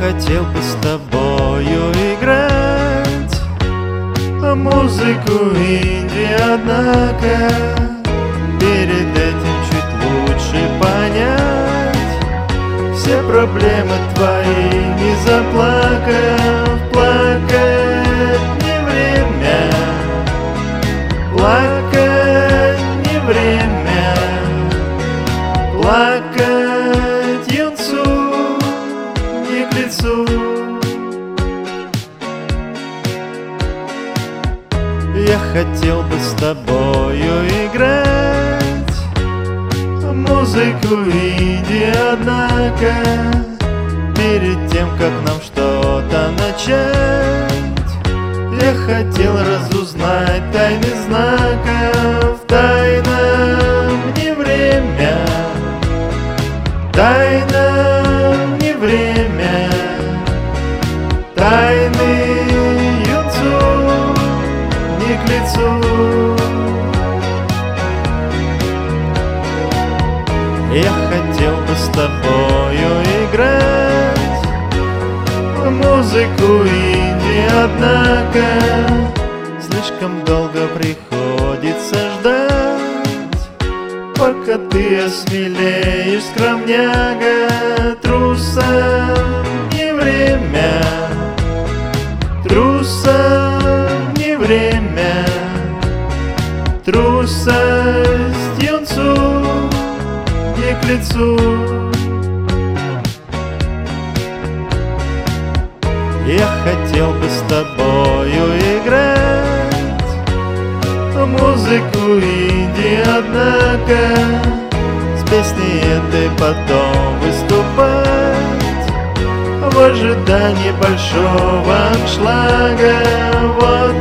хотел бы с тобою играть музыку инди, однако перед этим чуть лучше понять все проблемы твои, не заплакав. Плакать не время, плакать не время, плакать юнцу не к лицу. Я хотел бы с тобою играть музыку инди, однако перед тем, как нам что-то начать, я хотел разузнать тайны знаков. Тайнам не время, тайнам не время, тайны юнцу не к лицу. Я хотел бы с тобою играть музыку инди, однако слишком долго приходится ждать, пока ты осмелеешь, скромняга. Трусам не время, трусам не время, трусость юнцу не к лицу. Я хотел бы с тобою играть музыку инди, однако с песней этой потом выступать в ожидании большого аншлага. Вот